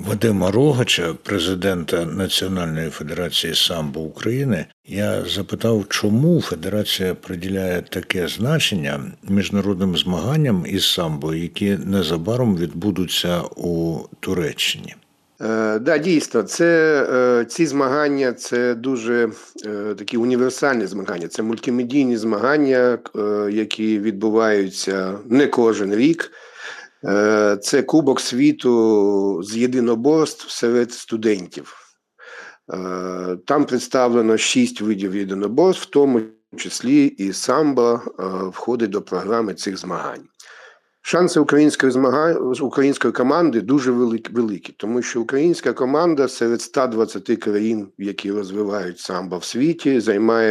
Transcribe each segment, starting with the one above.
Вадима Рогача, президента Національної федерації самбо України, я запитав, чому федерація приділяє таке значення міжнародним змаганням із самбо, які незабаром відбудуться у Туреччині. Да, дійсно, ці змагання – це дуже такі універсальні змагання, це мультимедійні змагання, які відбуваються не кожен рік. Це Кубок світу з єдиноборств серед студентів. Там представлено 6 видів єдиноборств, в тому числі і самбо входить до програми цих змагань. Шанси української команди дуже великі, тому що українська команда серед 120 країн, які розвивають самбо в світі,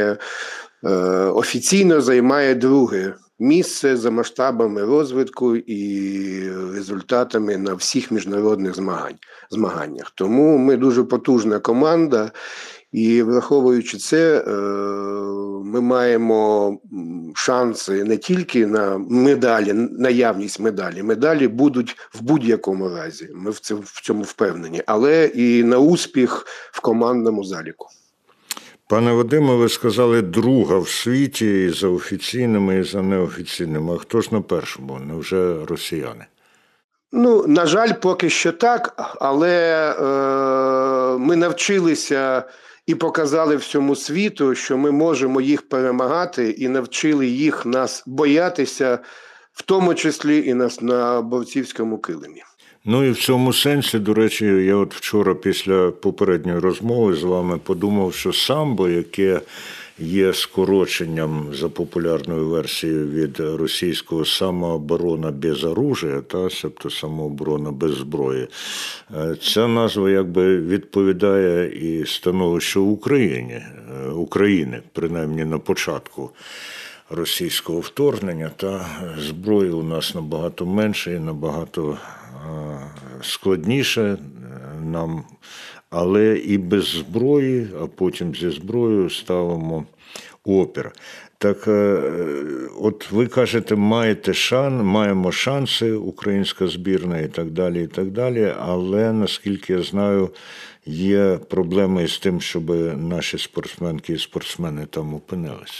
офіційно займає друге місце за масштабами розвитку і результатами на всіх міжнародних змаганнях. Тому ми дуже потужна команда, і враховуючи це, ми маємо шанси не тільки на медалі, наявність медалі. Медалі будуть в будь-якому разі, ми в цьому впевнені, але і на успіх в командному заліку. Пане Вадиме, ви сказали друга в світі і за офіційними, і за неофіційними. А хто ж на першому? Невже росіяни? На жаль, поки що так, але ми навчилися і показали всьому світу, що ми можемо їх перемагати, і навчили їх нас боятися, в тому числі і на борцівському килимі. І в цьому сенсі, до речі, я вчора після попередньої розмови з вами подумав, що самбо, яке є скороченням за популярною версією від російського «самооборона без оружия», тобто «самооборона без зброї», ця назва якби відповідає і становищу України, принаймні на початку російського вторгнення, та зброї у нас набагато менше і набагато складніше нам, але і без зброї, а потім зі зброєю ставимо опір. Так, от ви кажете, маємо шанси, українська збірна і так далі, але, наскільки я знаю, є проблеми з тим, щоб наші спортсменки і спортсмени там опинилися.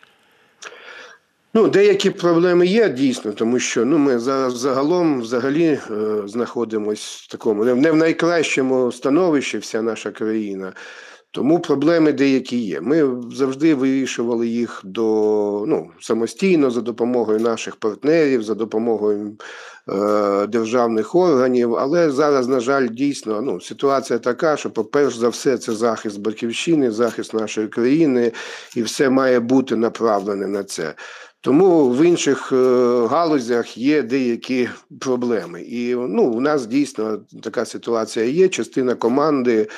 Деякі проблеми є, дійсно, тому що ми зараз взагалі знаходимося в такому, не в найкращому становищі вся наша країна, тому проблеми деякі є. Ми завжди вирішували їх самостійно, за допомогою наших партнерів, за допомогою державних органів, але зараз, на жаль, дійсно, ситуація така, що, перш за все, це захист батьківщини, захист нашої країни, і все має бути направлене на це. Тому в інших галузях є деякі проблеми. І у нас дійсно така ситуація є. Частина команди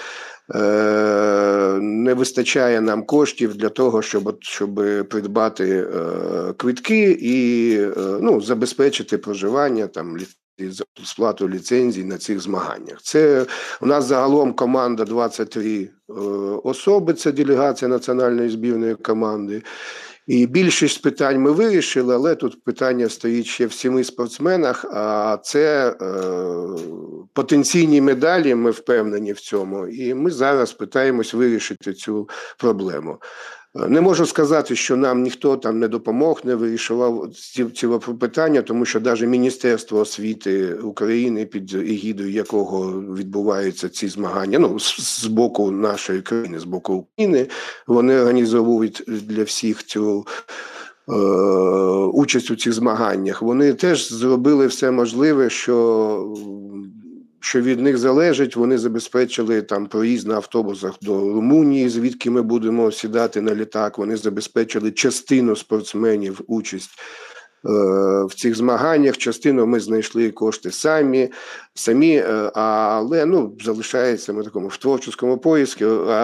не вистачає нам коштів для того, щоб придбати квитки і забезпечити проживання, сплату ліцензій на цих змаганнях. Це у нас загалом команда 23 особи, це делегація національної збірної команди. І більшість питань ми вирішили, але тут питання стоїть ще в 7 спортсменах, а це потенційні медалі, ми впевнені в цьому, і ми зараз питаємось вирішити цю проблему. Не можу сказати, що нам ніхто там не допомог, не вирішував ці питання, тому що навіть Міністерство освіти України, під егідою якого відбуваються ці змагання, з боку нашої країни, з боку України, вони організовують для всіх цю участь у цих змаганнях. Вони теж зробили все можливе, що від них залежить. Вони забезпечили проїзд на автобусах до Румунії, звідки ми будемо сідати на літак. Вони забезпечили частину спортсменів участь в цих змаганнях. Частину ми знайшли кошти самі, але залишається ми в творчому поиску.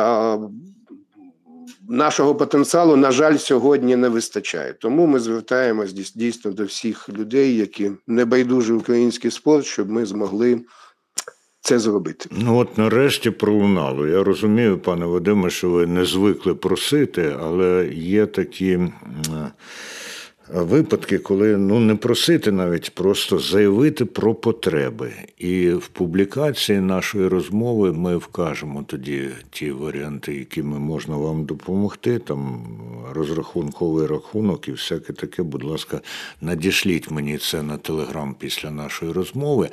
Нашого потенціалу, на жаль, сьогодні не вистачає. Тому ми звертаємось дійсно до всіх людей, які небайдужі український спорт, щоб ми змогли це зробити. Нарешті пролунало. Я розумію, пане Вадиме, що ви не звикли просити, але є такі випадки, коли не просити навіть, просто заявити про потреби. І в публікації нашої розмови ми вкажемо тоді ті варіанти, якими можна вам допомогти, там розрахунковий рахунок і всяке таке. Будь ласка, надішліть мені це на Телеграм після нашої розмови.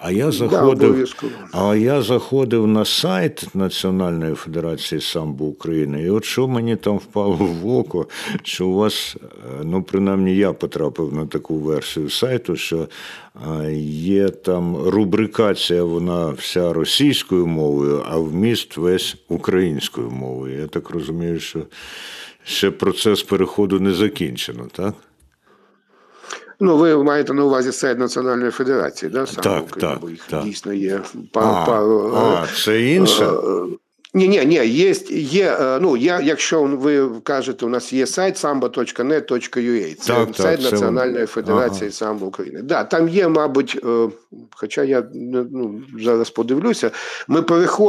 Я заходив на сайт Національної федерації самбо України, і от що мені там впало в око, що у вас, принаймні, я потрапив на таку версію сайту, що є там рубрикація, вона вся російською мовою, а вміст весь українською мовою. Я так розумію, що ще процес переходу не закінчено, так? Ви маєте на увазі сайт Національної федерації, да? Так. Дійсно є пару... Це інше? Ні, є, якщо ви кажете, у нас є сайт sambo.net.ua, це сайт Національної федерації самбо України. Да, там є, мабуть, хоча я зараз подивлюся, ми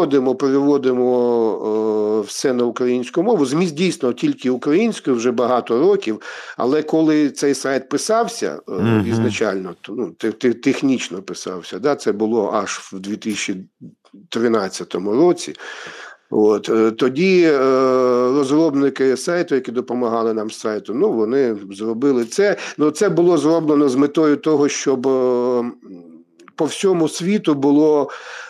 переводимо все на українську мову, зміст дійсно тільки українською вже багато років, але коли цей сайт писався ізначально, технічно писався, да, це було аж в 2013 році, тоді розробники сайту, які допомагали нам з сайту, вони зробили це. Це було зроблено з метою того, щоб по всьому світу було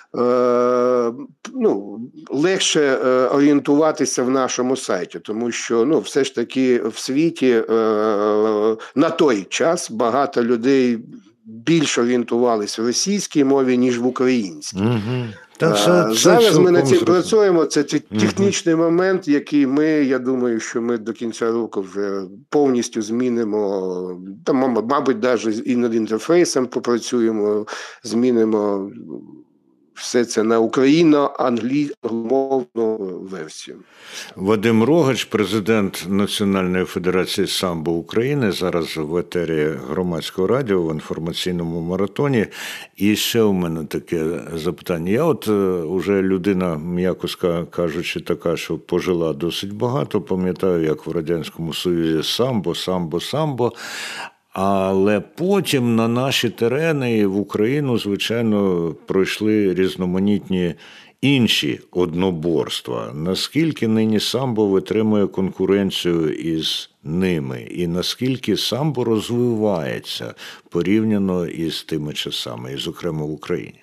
легше орієнтуватися в нашому сайті, тому що все ж таки в світі на той час багато людей більше орієнтувалися в російській мові, ніж в українській. Зараз ми над цим працюємо, це технічний момент, який я думаю, що ми до кінця року вже повністю змінимо, мабуть, навіть і над інтерфейсом попрацюємо, змінимо все це на україно-англомовну версію. Вадим Рогач, президент Національної федерації самбо України, зараз в етері Громадського радіо в інформаційному маратоні. І ще у мене таке запитання. Я уже людина, м'яко кажучи, така, що пожила досить багато. Пам'ятаю, як в Радянському Союзі самбо. Але потім на наші терени в Україну, звичайно, пройшли різноманітні інші одноборства. Наскільки нині самбо витримує конкуренцію із ними? І наскільки самбо розвивається порівняно із тими часами, і, зокрема, в Україні?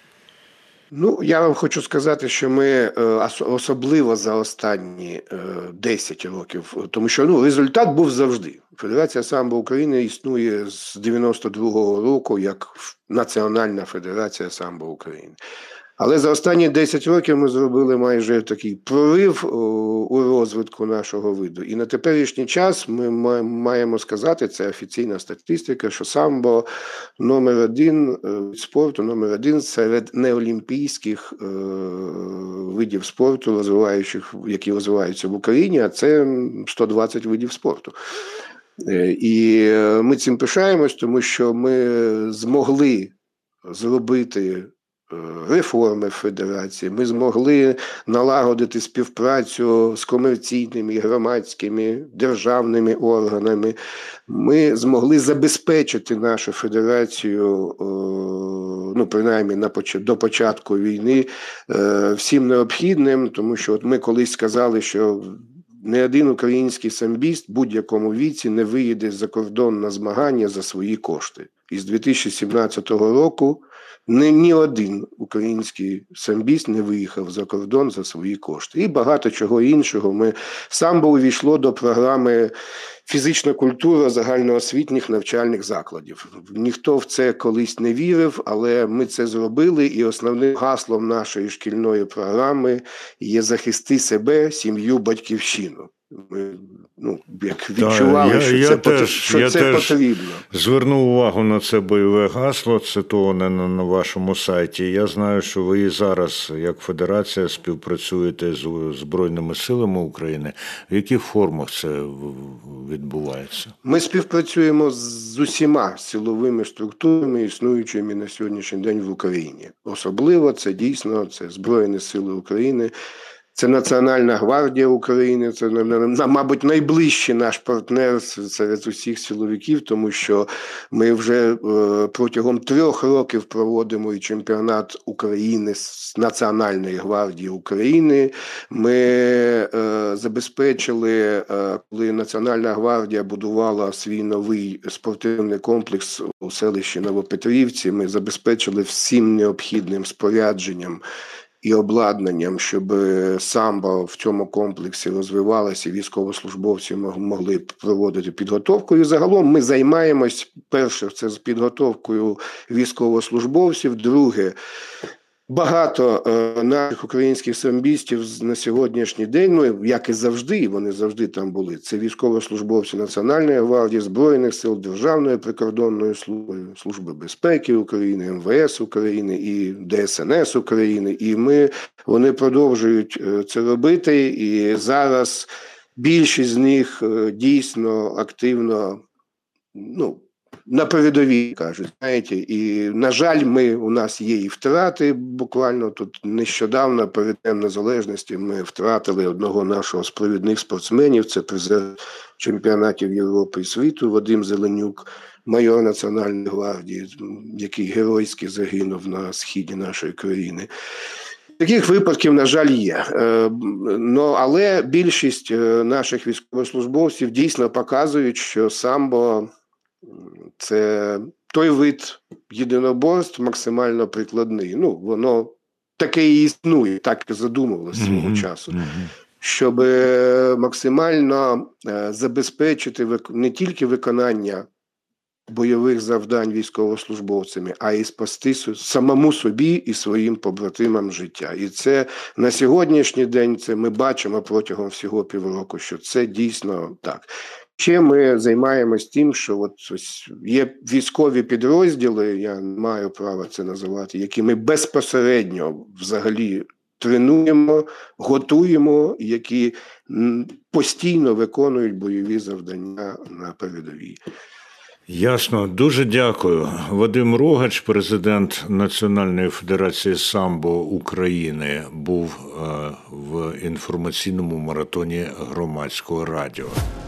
Я вам хочу сказати, що ми особливо за останні 10 років, тому що результат був завжди. Федерація самбо України існує з 92-го року як Національна федерація самбо України. Але за останні 10 років ми зробили майже такий прорив у розвитку нашого виду. І на теперішній час ми маємо сказати, це офіційна статистика, що самбо номер один спорту, номер один серед неолімпійських видів спорту, які розвиваються в Україні, а це 120 видів спорту. І ми цим пишаємось, тому що ми змогли зробити реформи федерації, ми змогли налагодити співпрацю з комерційними, громадськими, державними органами. Ми змогли забезпечити нашу федерацію, принаймні до початку війни, всім необхідним, тому що ми колись сказали, що не один український самбіст в будь-якому віці не виїде за кордон на змагання за свої кошти. І з 2017 року ні один український самбіст не виїхав за кордон за свої кошти. І багато чого іншого. Самбо увійшло до програми «Фізична культура загальноосвітніх навчальних закладів». Ніхто в це колись не вірив, але ми це зробили, і основним гаслом нашої шкільної програми є «Захисти себе, сім'ю, батьківщину». Ми як відчували, що це потрібно. Звернув увагу на це бойове гасло, цитоване на вашому сайті. Я знаю, що ви і зараз, як федерація, співпрацюєте з Збройними силами України. В яких формах це відбувається? Ми співпрацюємо з усіма силовими структурами, існуючими на сьогоднішній день в Україні. Особливо це дійсно Збройні сили України, Це Національна гвардія України, це, мабуть, найближчий наш партнер серед усіх силовиків, тому що ми вже протягом 3 років проводимо і чемпіонат України з Національної гвардії України. Ми забезпечили, коли Національна гвардія будувала свій новий спортивний комплекс у селищі Новопетрівці, ми забезпечили всім необхідним спорядженням і обладнанням, щоб самбо в цьому комплексі розвивалося, і військовослужбовці могли проводити підготовку. І загалом ми займаємось, перше, це з підготовкою військовослужбовців, друге, багато наших українських самбістів на сьогоднішній день, ну, як і завжди, вони завжди там були, це військовослужбовці Національної гвардії, Збройних сил, Державної прикордонної служби, Служби безпеки України, МВС України і ДСНС України. І вони продовжують це робити, і зараз більшість з них дійсно активно, ну, на передовій, кажуть, знаєте, і, на жаль, у нас є і втрати, буквально тут нещодавно, перед Днем Незалежності, ми втратили одного нашого з провідних спортсменів, це призер чемпіонатів Європи і світу, Вадим Зеленюк, майор Національної гвардії, який геройськи загинув на східі нашої країни. Таких випадків, на жаль, є. Але більшість наших військовослужбовців дійсно показують, що самбо – це той вид єдиноборств максимально прикладний. Ну, воно таке і існує, так і задумувалося свого часу. Щоб максимально забезпечити не тільки виконання бойових завдань військовослужбовцями, а й спасти самому собі і своїм побратимам життя. І це на сьогоднішній день, це ми бачимо протягом всього півроку, що це дійсно так. Ще ми займаємось тим, що ось є військові підрозділи, я не маю права це називати, які ми безпосередньо взагалі тренуємо, готуємо, які постійно виконують бойові завдання на передовій. Ясно. Дуже дякую. Вадим Рогач, президент Національної федерації самбо України, був в інформаційному маратоні Громадського радіо.